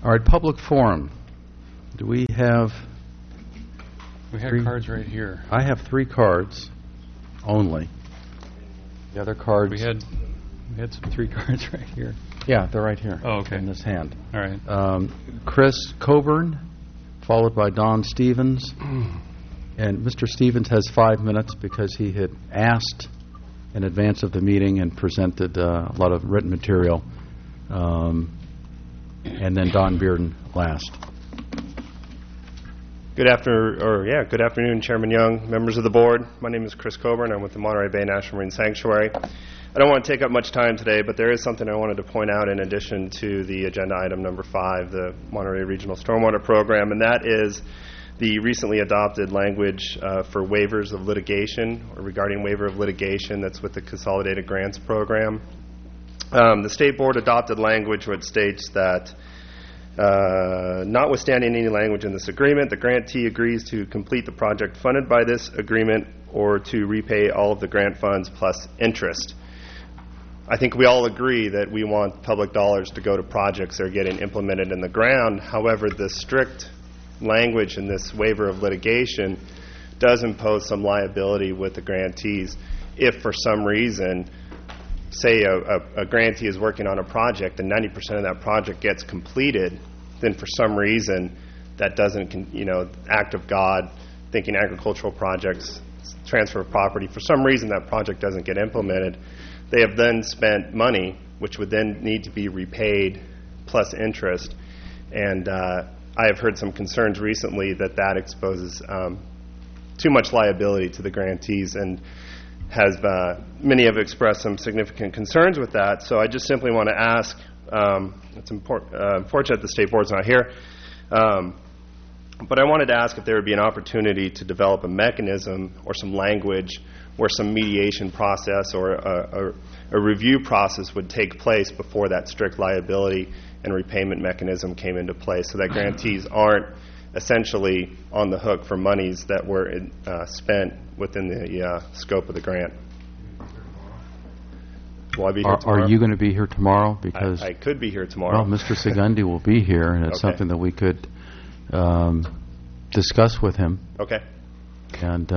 All right, public forum. Do we have... We have cards right here. I have 3 cards only. The other cards... We had some 3 cards right here. Yeah, they're right here. Oh, okay. In this hand. All right. Chris Coburn, followed by Don Stevens. And Mr. Stevens has 5 minutes because he had asked in advance of the meeting and presented a lot of written material. And then Don Bearden last. Good afternoon, Chairman Young, members of the board. My name is Chris Coburn. I'm with the Monterey Bay National Marine Sanctuary. I don't want to take up much time today, but there is something I wanted to point out in addition to the agenda item number 5, the Monterey Regional Stormwater Program, and that is the recently adopted language for waivers of litigation, or regarding waiver of litigation that's with the Consolidated Grants Program. The State Board adopted language which states that notwithstanding any language in this agreement, the grantee agrees to complete the project funded by this agreement or to repay all of the grant funds plus interest. I think we all agree that we want public dollars to go to projects that are getting implemented in the ground. However, the strict language in this waiver of litigation does impose some liability with the grantees if for some reason, say a grantee is working on a project and 90% of that project gets completed, then for some reason that doesn't, act of God, thinking agricultural projects, transfer of property, for some reason that project doesn't get implemented, they have then spent money which would then need to be repaid plus interest. And I have heard some concerns recently that exposes too much liability to the grantees, and many have expressed some significant concerns with that. So I just simply want to ask, it's unfortunate the State Board's not here, but I wanted to ask if there would be an opportunity to develop a mechanism or some language where some mediation process or a review process would take place before that strict liability and repayment mechanism came into place, so that grantees aren't essentially on the hook for monies that were spent within the scope of the grant. Will I be here tomorrow? Are you going to be here tomorrow? Because I could be here tomorrow. Well, Mr. Segundi will be here, and it's something that we could discuss with him. Okay. And,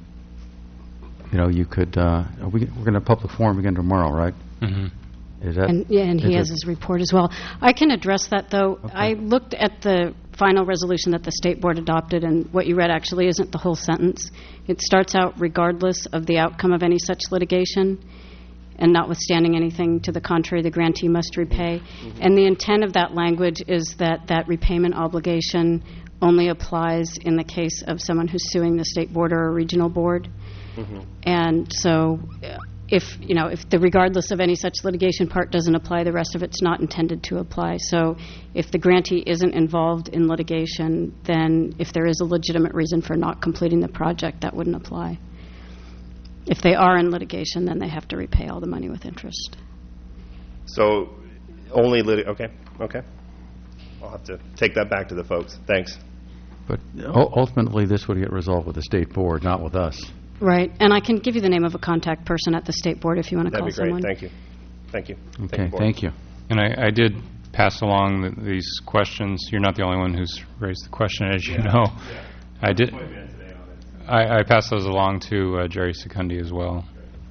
you could, we're going to have public forum again tomorrow, right? Mm-hmm. And he has his report as well. I can address that, though. Okay. I looked at the final resolution that the State Board adopted, and what you read actually isn't the whole sentence. It starts out, regardless of the outcome of any such litigation, and notwithstanding anything to the contrary, the grantee must repay. Mm-hmm. And the intent of that language is that repayment obligation only applies in the case of someone who's suing the State Board or a regional board. Mm-hmm. And so if the regardless of any such litigation part doesn't apply, the rest of it's not intended to apply. So if the grantee isn't involved in litigation, then if there is a legitimate reason for not completing the project, that wouldn't apply. If they are in litigation, then they have to repay all the money with interest. So only okay. I'll have to take that back to the folks. Thanks. But ultimately, this would get resolved with the State Board, not with us. Right, and I can give you the name of a contact person at the State Board if you want to call someone. That'd be great. Thank you. Okay, thank you. And I did pass along these questions. You're not the only one who's raised the question, as you know. Yeah. I did. I passed those along to Jerry Secundi as well.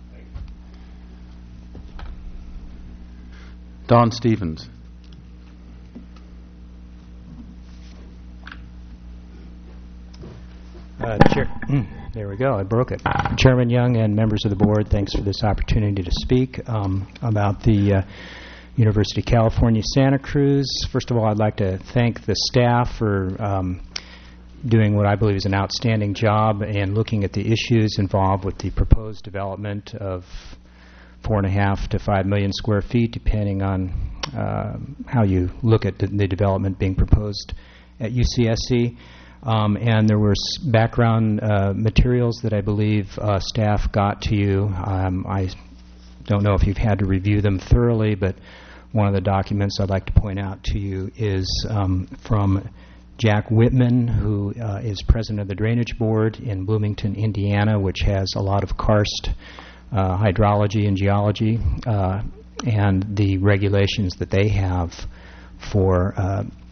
Don Stevens. There we go. I broke it. Chairman Young and members of the board, thanks for this opportunity to speak about the University of California, Santa Cruz. First of all, I'd like to thank the staff for doing what I believe is an outstanding job and looking at the issues involved with the proposed development of 4.5 to 5 million square feet, depending on how you look at the development being proposed at UCSC. And there were background materials that I believe staff got to you. I don't know if you've had to review them thoroughly, but one of the documents I'd like to point out to you is from Jack Whitman, who is president of the Drainage Board in Bloomington, Indiana, which has a lot of karst hydrology and geology, and the regulations that they have for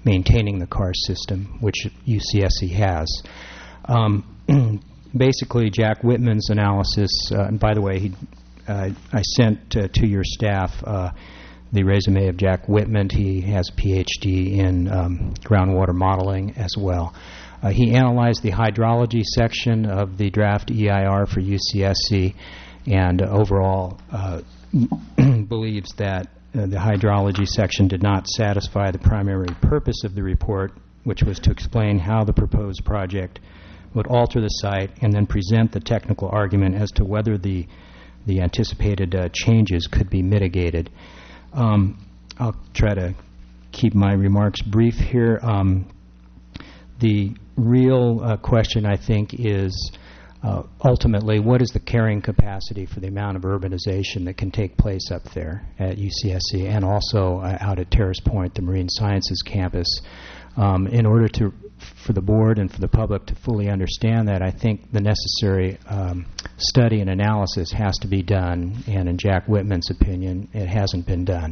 maintaining the CAR system, which UCSC has. Basically, Jack Whitman's analysis, and by the way, I sent to your staff the resume of Jack Whitman. He has a PhD in groundwater modeling as well. He analyzed the hydrology section of the draft EIR for UCSC and overall believes that the hydrology section did not satisfy the primary purpose of the report, which was to explain how the proposed project would alter the site and then present the technical argument as to whether the anticipated changes could be mitigated. I'll try to keep my remarks brief here. The real question, I think, is ultimately, what is the carrying capacity for the amount of urbanization that can take place up there at UCSC and also out at Terrace Point, the Marine Sciences campus? In order for the board and for the public to fully understand that, I think the necessary study and analysis has to be done, and in Jack Whitman's opinion, it hasn't been done.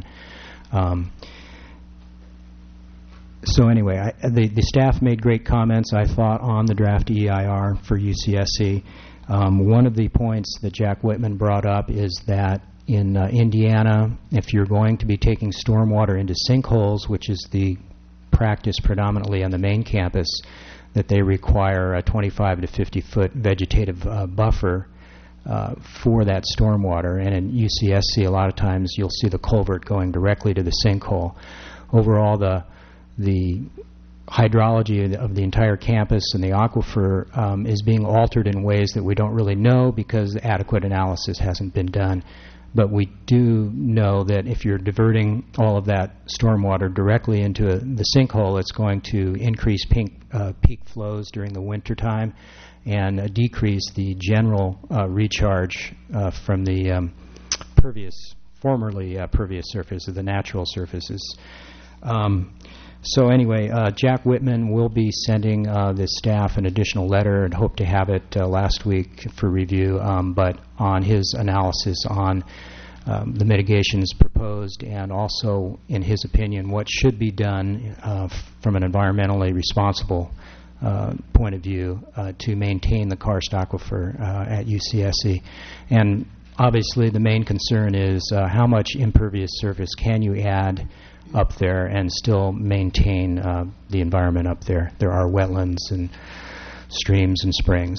So anyway, the staff made great comments, I thought, on the draft EIR for UCSC. One of the points that Jack Whitman brought up is that in Indiana, if you're going to be taking stormwater into sinkholes, which is the practice predominantly on the main campus, that they require a 25 to 50-foot vegetative buffer for that stormwater. And in UCSC, a lot of times you'll see the culvert going directly to the sinkhole. Overall, the hydrology of the entire campus and the aquifer is being altered in ways that we don't really know because adequate analysis hasn't been done. But we do know that if you're diverting all of that stormwater directly into the sinkhole, it's going to increase peak flows during the wintertime and decrease the general recharge from the formerly pervious surface of the natural surfaces. So anyway, Jack Whitman will be sending the staff an additional letter and hope to have it last week for review, but on his analysis on the mitigations proposed and also, in his opinion, what should be done from an environmentally responsible point of view to maintain the karst aquifer at UCSC. And obviously the main concern is how much impervious surface can you add up there and still maintain the environment up there. There are wetlands and streams and springs.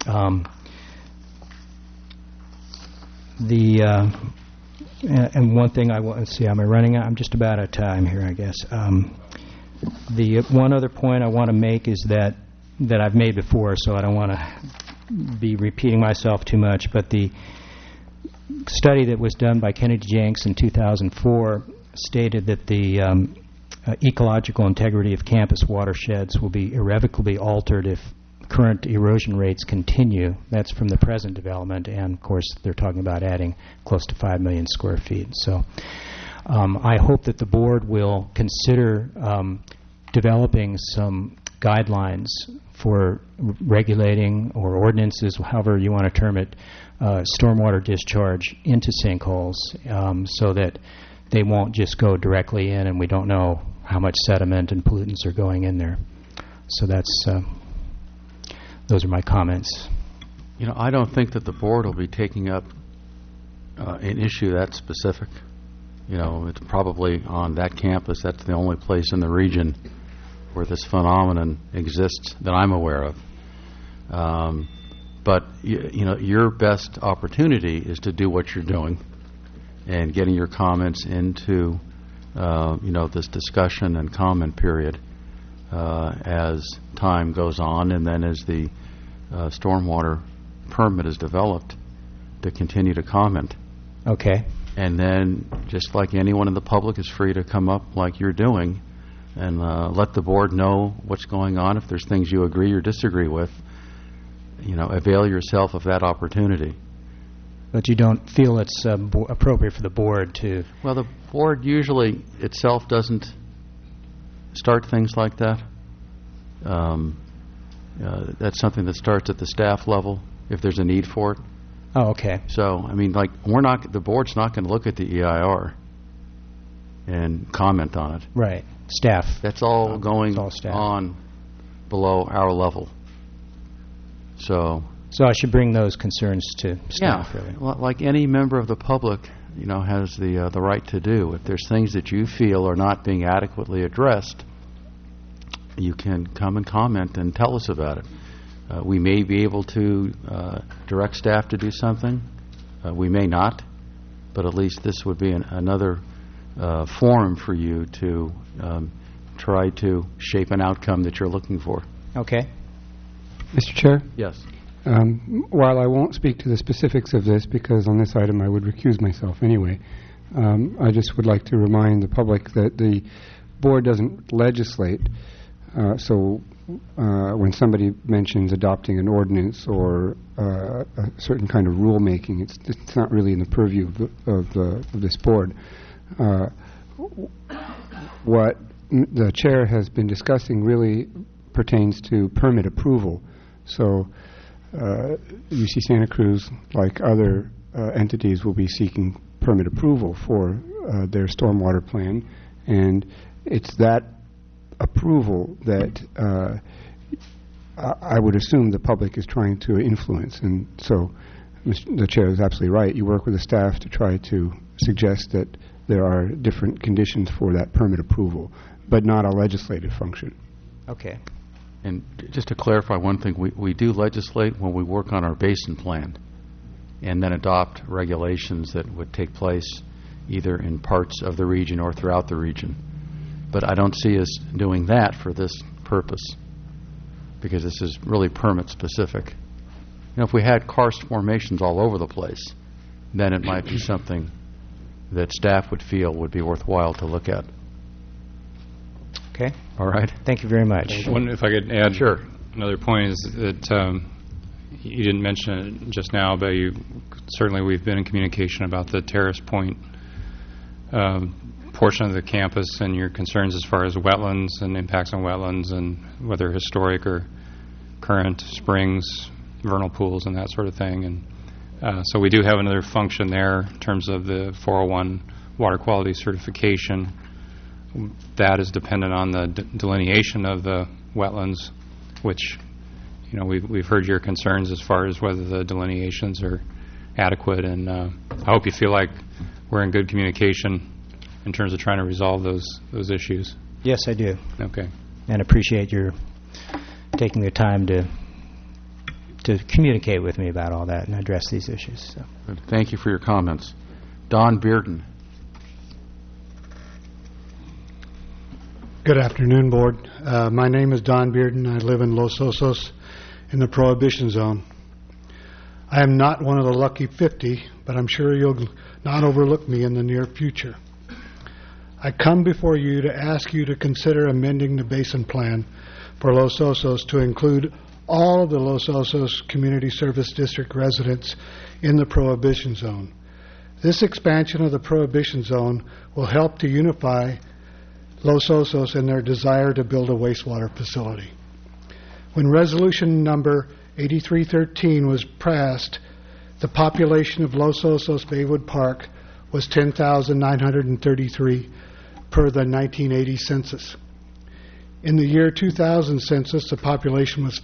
And one thing I want to see, am I running out? I'm just about out of time here, I guess. The one other point I want to make is that I've made before, so I don't want to be repeating myself too much, but the study that was done by Kennedy Jenks in 2004 stated that the ecological integrity of campus watersheds will be irrevocably altered if current erosion rates continue. That's from the present development, and of course they're talking about adding close to 5 million square feet. So I hope that the board will consider developing some guidelines for regulating, or ordinances, however you want to term it, stormwater discharge into sinkholes so that they won't just go directly in and we don't know how much sediment and pollutants are going in there. So those are my comments. You know, I don't think that the board will be taking up an issue that specific. You know, it's probably on that campus. That's the only place in the region where this phenomenon exists that I'm aware of. But, you know, your best opportunity is to do what you're doing and getting your comments into, you know, this discussion and comment period as time goes on, and then as the stormwater permit is developed, to continue to comment. Okay. And then, just like anyone in the public is free to come up like you're doing and let the board know what's going on. If there's things you agree or disagree with, you know, avail yourself of that opportunity. But you don't feel it's appropriate for the board to... Well, the board usually itself doesn't start things like that. That's something that starts at the staff level, if there's a need for it. Oh, okay. So, I mean, like, the board's not going to look at the EIR and comment on it. Right. Staff. That's all going it's all staff. on below our level. So I should bring those concerns to staff, yeah, really. like any member of the public, has the right to do. If there's things that you feel are not being adequately addressed, you can come and comment and tell us about it. We may be able to direct staff to do something. We may not, but at least this would be another forum for you to try to shape an outcome that you're looking for. Okay. Mr. Chair, Yes. while I won't speak to the specifics of this, because on this item I would recuse myself anyway, I just would like to remind the public that the board doesn't legislate. So when somebody mentions adopting an ordinance or a certain kind of rulemaking, it's not really in the purview of this board. What the chair has been discussing really pertains to permit approval. So UC Santa Cruz, like other entities, will be seeking permit approval for their stormwater plan, and it's that approval that I would assume the public is trying to influence. And so the chair is absolutely right. You work with the staff to try to suggest that there are different conditions for that permit approval, but not a legislative function. Okay. And just to clarify one thing, we do legislate when we work on our basin plan and then adopt regulations that would take place either in parts of the region or throughout the region. But I don't see us doing that for this purpose, because this is really permit specific. If we had karst formations all over the place, then it might be something that staff would feel would be worthwhile to look at. Okay. All right? Thank you very much. If I could add Sure. another point is that you didn't mention it just now, but certainly we've been in communication about the Terrace Point portion of the campus and your concerns as far as wetlands and impacts on wetlands and whether historic or current springs, vernal pools, and that sort of thing. And so we do have another function there in terms of the 401 water quality certification. That is dependent on the delineation of the wetlands, which, we've heard your concerns as far as whether the delineations are adequate, and I hope you feel like we're in good communication in terms of trying to resolve those issues. Yes, I do. Okay. And appreciate your taking the time to communicate with me about all that and address these issues. So. Good. Thank you for your comments. Don Bearden. Good afternoon, Board. My name is Don Bearden. I live in Los Osos in the Prohibition Zone. I am not one of the lucky 50, but I'm sure you'll not overlook me in the near future. I come before you to ask you to consider amending the basin plan for Los Osos to include all of the Los Osos Community Service District residents in the Prohibition Zone. This expansion of the Prohibition Zone will help to unify Los Osos in their desire to build a wastewater facility. When resolution number 8313 was passed, the population of Los Osos Baywood Park was 10,933 per the 1980 census. In the year 2000 census, the population was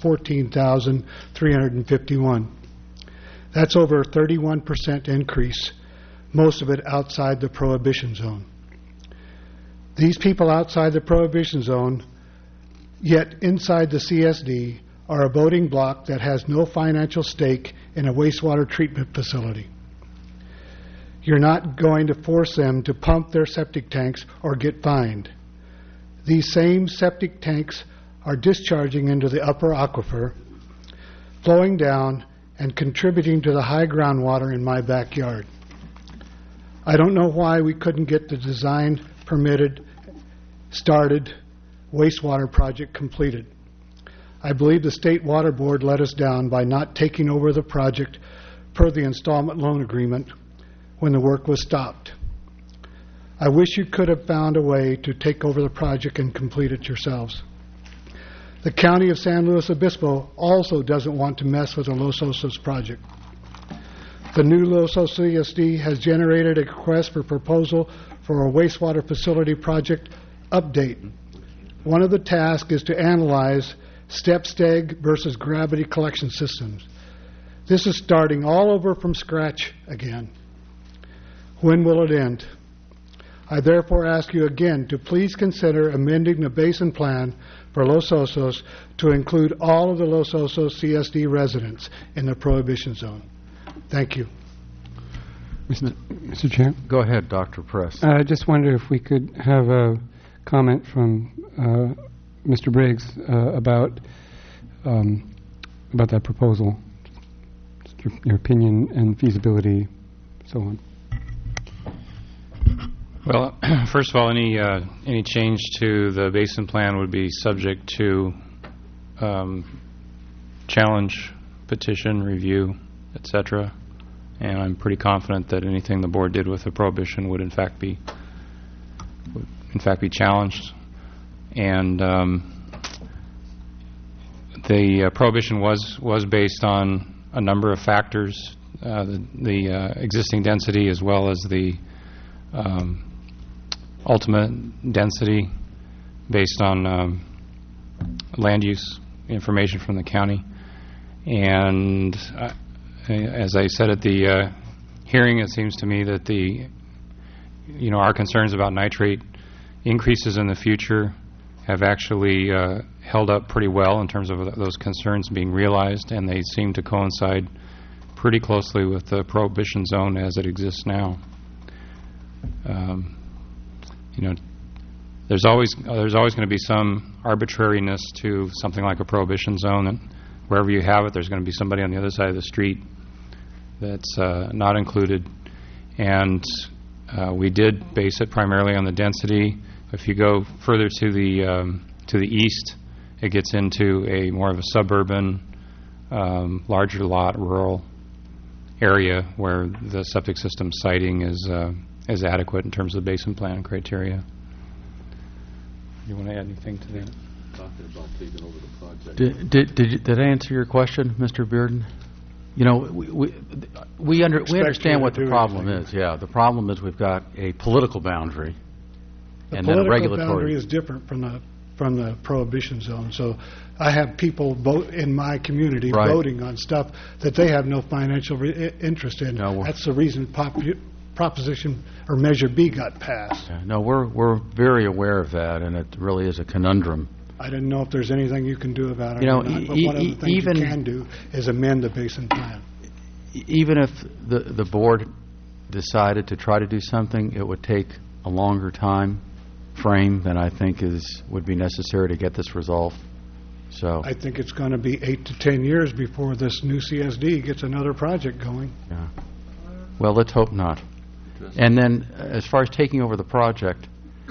14,351. That's over a 31% increase, most of it outside the Prohibition Zone. These people outside the Prohibition Zone, yet inside the CSD, are a voting bloc that has no financial stake in a wastewater treatment facility. You're not going to force them to pump their septic tanks or get fined. These same septic tanks are discharging into the upper aquifer, flowing down and contributing to the high groundwater in my backyard. I don't know why we couldn't get the designed, permitted, started wastewater project completed. I believe the State Water Board let us down by not taking over the project per the installment loan agreement when the work was stopped. I wish you could have found a way to take over the project and complete it yourselves. The County of San Luis Obispo also doesn't want to mess with the Los Osos project. The new Los Osos CSD has generated a request for proposal for a wastewater facility project Update. One of the tasks is to analyze step steg versus gravity collection systems. This is starting all over from scratch again. When will it end? I therefore ask you again to please consider amending the basin plan for Los Osos to include all of the Los Osos CSD residents in the prohibition zone. Thank you. Mr. Chair? Go ahead, Dr. Press. I just wonder if we could have a comment from Mr. Briggs about that proposal, your opinion and feasibility, so on. Well, first of all, any change to the basin plan would be subject to challenge, petition, review, etc. And I'm pretty confident that anything the board did with the prohibition would in fact be challenged. And the prohibition was based on a number of factors, the existing density as well as the ultimate density based on land use information from the county. And as I said at the hearing, it seems to me that our concerns about nitrate increases in the future have actually held up pretty well in terms of those concerns being realized, and they seem to coincide pretty closely with the prohibition zone as it exists now. There's always going to be some arbitrariness to something like a prohibition zone, and wherever you have it, there's going to be somebody on the other side of the street that's not included. And we did base it primarily on the density. If you go further to the east, it gets into a more of a suburban, larger lot, rural area where the septic system siting is adequate in terms of the basin plan criteria. You want to add anything to that? Talking about taking over the project. Did I answer your question, Mr. Bearden? We understand what the problem is. Yeah, the problem is we've got a political boundary and then a regulatory. The political boundary is different from the prohibition zone. So I have people vote in my community voting on stuff that they have no financial interest in. No, that's the reason Proposition or Measure B got passed. No, we're very aware of that, and it really is a conundrum. I didn't know if there's anything you can do about it or not, but one of the things you can do is amend the basin plan. Even if the board decided to try to do something, it would take a longer time frame than I think would be necessary to get this resolved. So I think it's going to be 8 to 10 years before this new CSD gets another project going. Yeah. Well, let's hope not. And then, as far as taking over the project,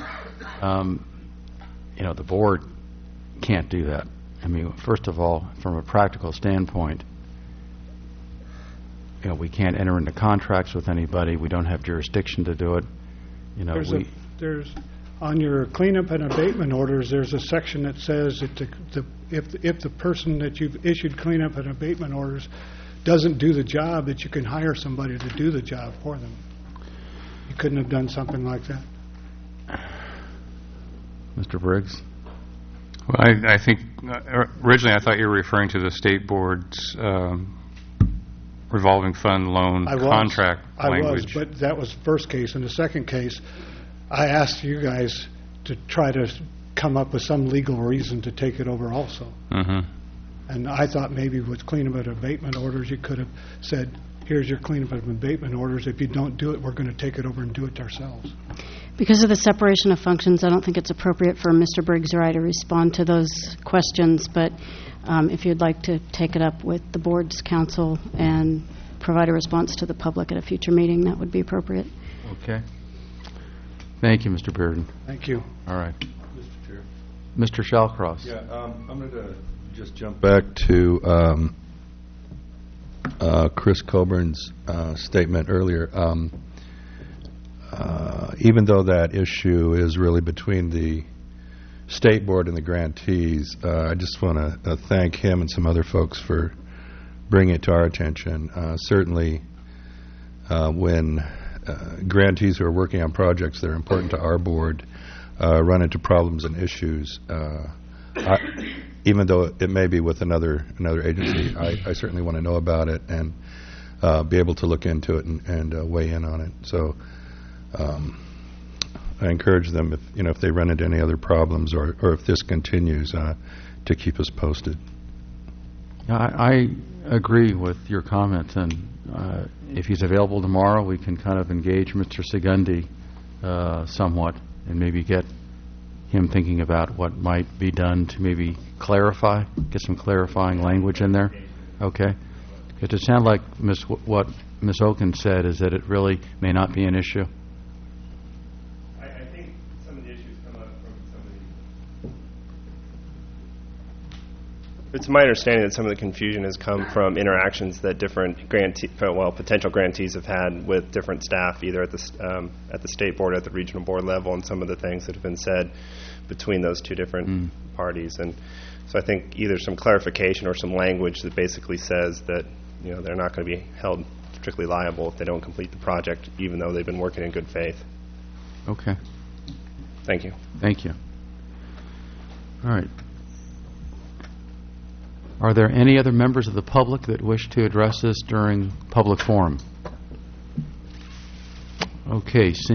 the board can't do that. I mean, first of all, from a practical standpoint, we can't enter into contracts with anybody. We don't have jurisdiction to do it. There's on your cleanup and abatement orders, there's a section that says that if the person that you've issued cleanup and abatement orders doesn't do the job, that you can hire somebody to do the job for them. You couldn't have done something like that? Mr. Briggs? Well, I think originally I thought you were referring to the state board's revolving fund loan contract language. I was, but that was the first case. In the second case, I asked you guys to try to come up with some legal reason to take it over also. Mm-hmm. And I thought maybe with cleanup and abatement orders, you could have said, here's your cleanup and abatement orders. If you don't do it, we're going to take it over and do it ourselves. Because of the separation of functions, I don't think it's appropriate for Mr. Briggs or I to respond to those questions. But if you'd like to take it up with the board's counsel and provide a response to the public at a future meeting, that would be appropriate. Okay. Thank you, Mr. Bearden. Thank you. All right. Mr. Chair. Mr. Shallcross. Yeah, I'm going to just jump back to Chris Coburn's statement earlier. Even though that issue is really between the State Board and the grantees, I just want to thank him and some other folks for bringing it to our attention. Certainly, when grantees who are working on projects that are important to our board run into problems and issues, even though it may be with another agency, I certainly want to know about it and be able to look into it and weigh in on it. So I encourage them, if they run into any other problems or if this continues, to keep us posted. I agree with your comments, and if he's available tomorrow, we can kind of engage Mr. Segundi somewhat and maybe get him thinking about what might be done to maybe clarify, get some clarifying language in there. Okay? Because it sounded like what Ms. Oken said is that it really may not be an issue. I think some of the issues come up from some of the... It's my understanding that some of the confusion has come from interactions that different potential grantees have had with different staff, either at the state board, at the regional board level, and some of the things that have been said between those two different parties. And so I think either some clarification or some language that basically says that they're not going to be held strictly liable if they don't complete the project, even though they've been working in good faith. Okay. Thank you. Thank you. All right. Are there any other members of the public that wish to address this during public forum? Okay.